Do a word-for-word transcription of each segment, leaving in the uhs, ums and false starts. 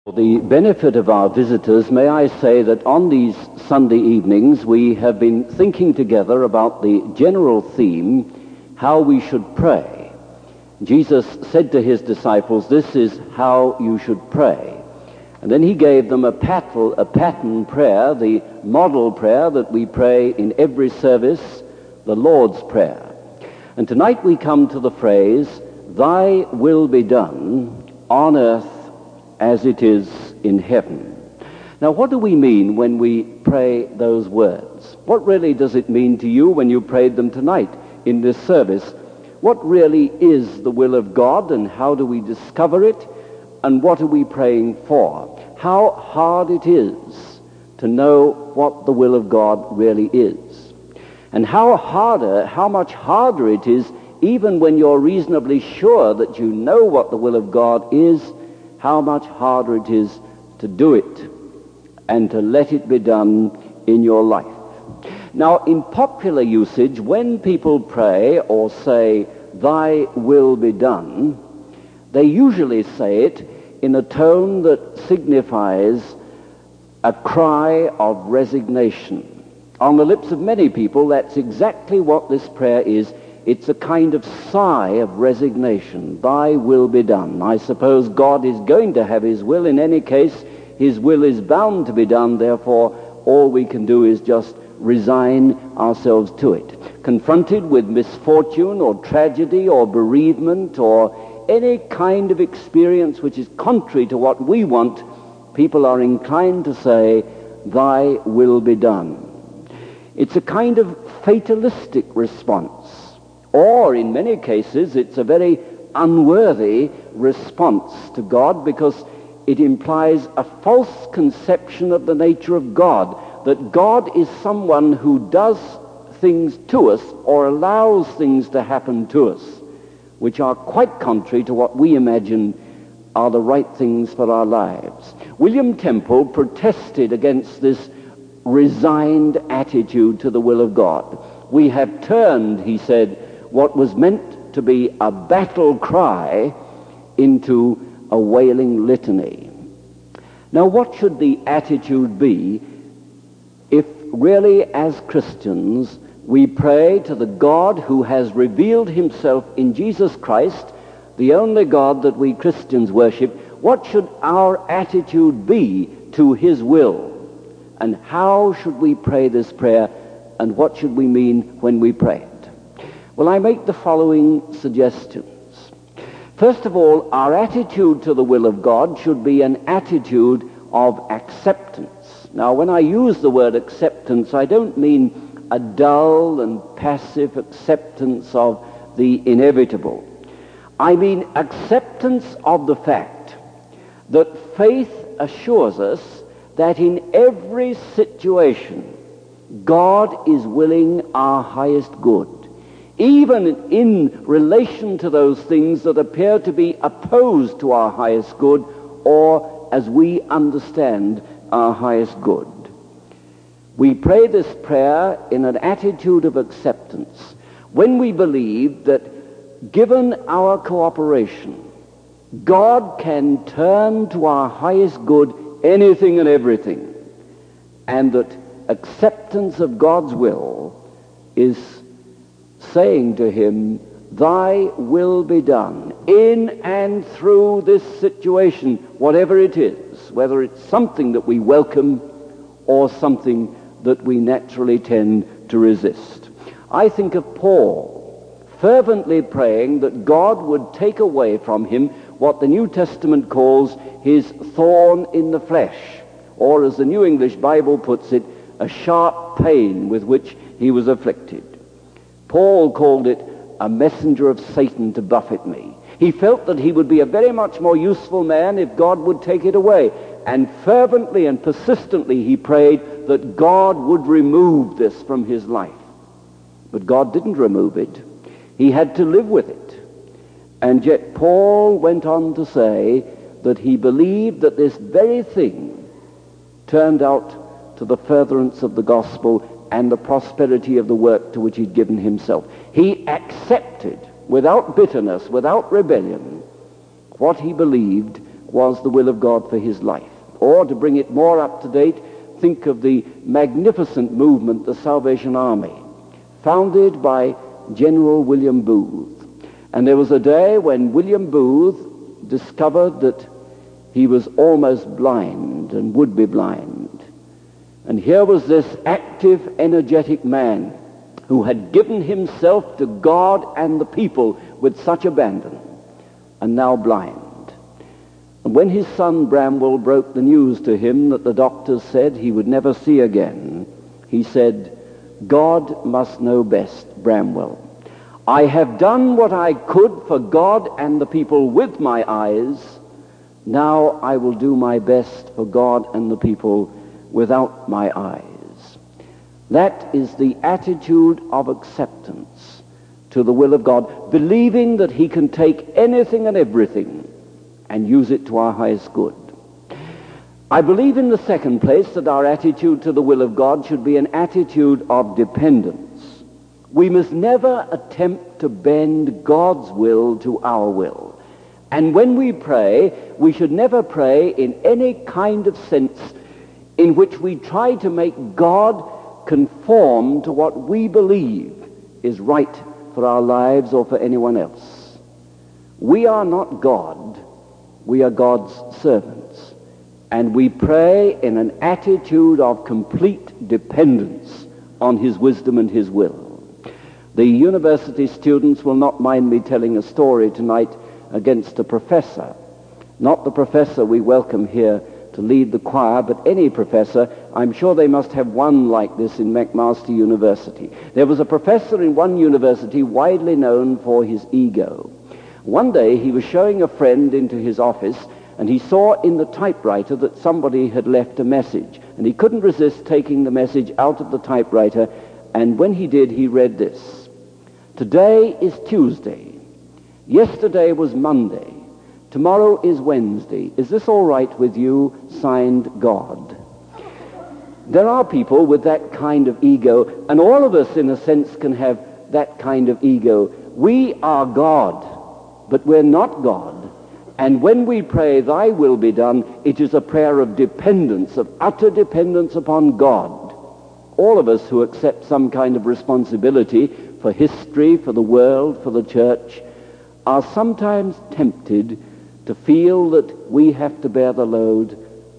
For the benefit of our visitors, may I say that on these Sunday evenings we have been thinking together about the general theme, how we should pray. Jesus said to his disciples, "This is how you should pray." And then he gave them a, pattern, a pattern prayer, the model prayer that we pray in every service, the Lord's Prayer. And tonight we come to the phrase, "Thy will be done on earth as it is in heaven." Now, what do we mean when we pray those words? What really does it mean to you when you prayed them tonight in this service? What really is the will of God, and how do we discover it, and what are we praying for? How hard it is to know what the will of God really is. And how harder, how much harder it is, even when you're reasonably sure that you know what the will of God is, how much harder it is to do it and to let it be done in your life. Now, in popular usage, when people pray or say, "Thy will be done," they usually say it in a tone that signifies a cry of resignation. On the lips of many people, that's exactly what this prayer is. It's a kind of sigh of resignation. Thy will be done. I suppose God is going to have his will. In any case, his will is bound to be done. Therefore, all we can do is just resign ourselves to it. Confronted with misfortune or tragedy or bereavement or any kind of experience which is contrary to what we want, people are inclined to say, "Thy will be done." It's a kind of fatalistic response. Or, in many cases, it's a very unworthy response to God, because it implies a false conception of the nature of God, that God is someone who does things to us or allows things to happen to us, which are quite contrary to what we imagine are the right things for our lives. William Temple protested against this resigned attitude to the will of God. "We have turned," he said, "what was meant to be a battle cry into a wailing litany." Now, what should the attitude be if really as Christians we pray to the God who has revealed himself in Jesus Christ, the only God that we Christians worship? What should our attitude be to his will? And how should we pray this prayer? And what should we mean when we pray it? Well, I make the following suggestions. First of all, our attitude to the will of God should be an attitude of acceptance. Now, when I use the word acceptance, I don't mean a dull and passive acceptance of the inevitable. I mean acceptance of the fact that faith assures us that in every situation, God is willing our highest good, even in relation to those things that appear to be opposed to our highest good, or as we understand our highest good. We pray this prayer in an attitude of acceptance when we believe that, given our cooperation, God can turn to our highest good anything and everything, and that acceptance of God's will is saying to him, "Thy will be done in and through this situation," whatever it is, whether it's something that we welcome or something that we naturally tend to resist. I think of Paul fervently praying that God would take away from him what the New Testament calls his thorn in the flesh, or as the New English Bible puts it, a sharp pain with which he was afflicted. Paul called it a messenger of Satan to buffet me. He felt that he would be a very much more useful man if God would take it away. And fervently and persistently he prayed that God would remove this from his life. But God didn't remove it. He had to live with it. And yet Paul went on to say that he believed that this very thing turned out to the furtherance of the gospel and the prosperity of the work to which he'd given himself. He accepted, without bitterness, without rebellion, what he believed was the will of God for his life. Or, to bring it more up to date, think of the magnificent movement, the Salvation Army, founded by General William Booth. And there was a day when William Booth discovered that he was almost blind and would be blind. And here was this active, energetic man who had given himself to God and the people with such abandon, and now blind. And when his son Bramwell broke the news to him that the doctors said he would never see again, he said, "God must know best, Bramwell. I have done what I could for God and the people with my eyes. Now I will do my best for God and the people without my eyes." That is the attitude of acceptance to the will of God, believing that he can take anything and everything and use it to our highest good. I believe, in the second place, that our attitude to the will of God should be an attitude of dependence. We must never attempt to bend God's will to our will. And when we pray, we should never pray in any kind of sense in which we try to make God conform to what we believe is right for our lives or for anyone else. We are not God. We are God's servants. And we pray in an attitude of complete dependence on his wisdom and his will. The university students will not mind me telling a story tonight against a professor. Not the professor we welcome here to lead the choir, but any professor. I'm sure they must have one like this in McMaster University. There was a professor in one university widely known for his ego. One day he was showing a friend into his office, and he saw in the typewriter that somebody had left a message, and he couldn't resist taking the message out of the typewriter, and when he did, he read this: "Today is Tuesday. Yesterday was Monday. Tomorrow is Wednesday. Is this all right with you? Signed, God." There are people with that kind of ego, and all of us, in a sense, can have that kind of ego. We are God, but we're not God. And when we pray, "Thy will be done," it is a prayer of dependence, of utter dependence upon God. All of us who accept some kind of responsibility for history, for the world, for the church, are sometimes tempted to feel that we have to bear the load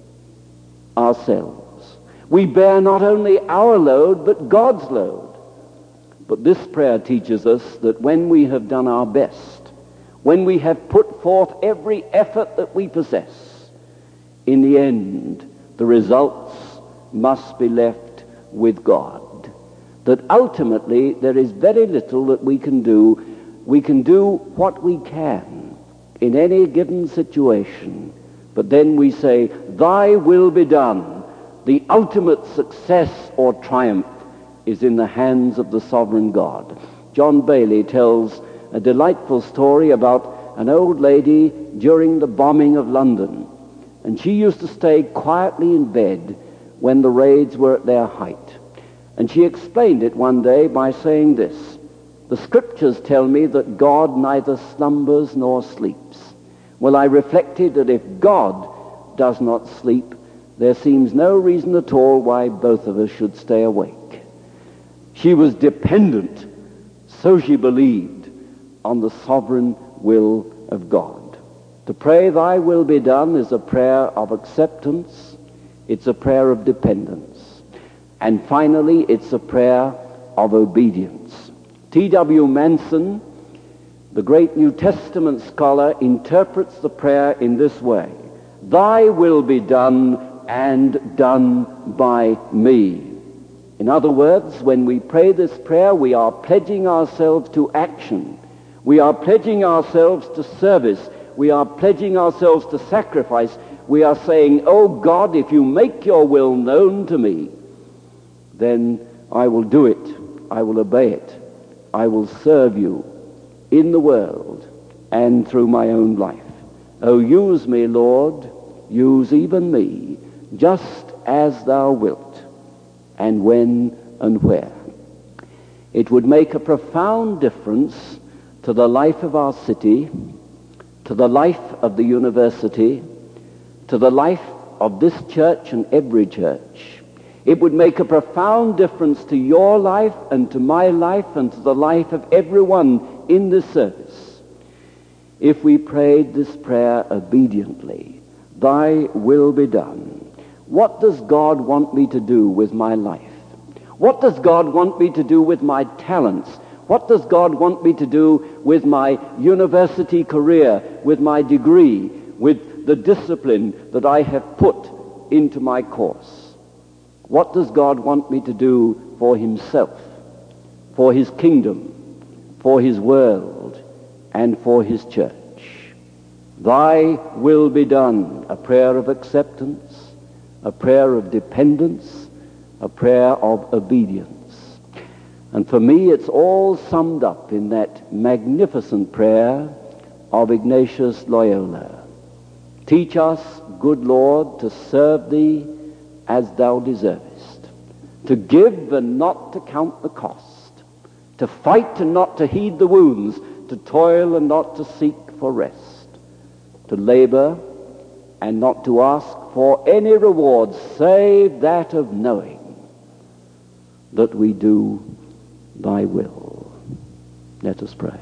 ourselves. We bear not only our load, but God's load. But this prayer teaches us that when we have done our best, when we have put forth every effort that we possess, in the end, the results must be left with God. That ultimately there is very little that we can do. We can do what we can in any given situation. But then we say, "Thy will be done." The ultimate success or triumph is in the hands of the sovereign God. John Bailey tells a delightful story about an old lady during the bombing of London. And she used to stay quietly in bed when the raids were at their height. And she explained it one day by saying this: "The scriptures tell me that God neither slumbers nor sleeps." Well, I reflected that if God does not sleep, there seems no reason at all why both of us should stay awake. She was dependent, so she believed, on the sovereign will of God. To pray, "Thy will be done," is a prayer of acceptance. It's a prayer of dependence. And finally, it's a prayer of obedience. T W Manson, the great New Testament scholar, interprets the prayer in this way: "Thy will be done, and done by me." In other words, when we pray this prayer, we are pledging ourselves to action. We are pledging ourselves to service. We are pledging ourselves to sacrifice. We are saying, "Oh God, if you make your will known to me, then I will do it. I will obey it. I will serve you in the world and through my own life. Oh, use me, Lord, use even me, just as thou wilt, and when and where." It would make a profound difference to the life of our city, to the life of the university, to the life of this church and every church. It would make a profound difference to your life and to my life and to the life of everyone in this service if we prayed this prayer obediently. Thy will be done. What does God want me to do with my life? What does God want me to do with my talents? What does God want me to do with my university career, with my degree, with the discipline that I have put into my course? What does God want me to do for himself, for his kingdom, for his world, and for his church? Thy will be done, a prayer of acceptance, a prayer of dependence, a prayer of obedience. And for me, it's all summed up in that magnificent prayer of Ignatius Loyola. Teach us, good Lord, to serve thee as thou deservest, to give and not to count the cost, to fight and not to heed the wounds, to toil and not to seek for rest, to labor and not to ask for any reward save that of knowing that we do thy will. Let us pray.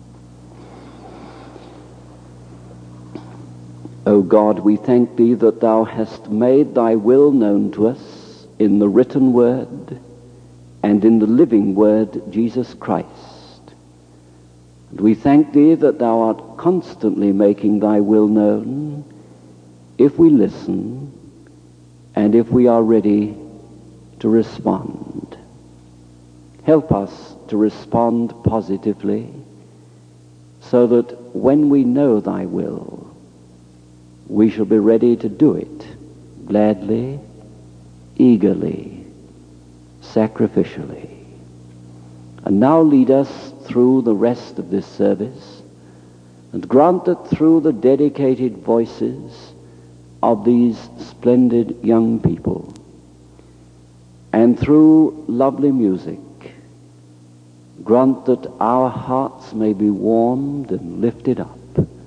O God, we thank thee that thou hast made thy will known to us in the written word and in the living word, Jesus Christ. And we thank thee that thou art constantly making thy will known if we listen and if we are ready to respond. Help us to respond positively so that when we know thy will, we shall be ready to do it gladly, eagerly, sacrificially. And now lead us through the rest of this service and grant that through the dedicated voices of these splendid young people and through lovely music, grant that our hearts may be warmed and lifted up,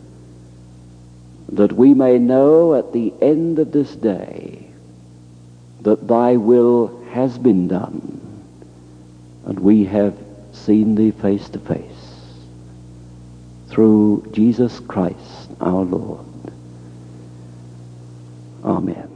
that we may know at the end of this day that thy will has been done and we have seen thee face to face. Through Jesus Christ our Lord. Amen.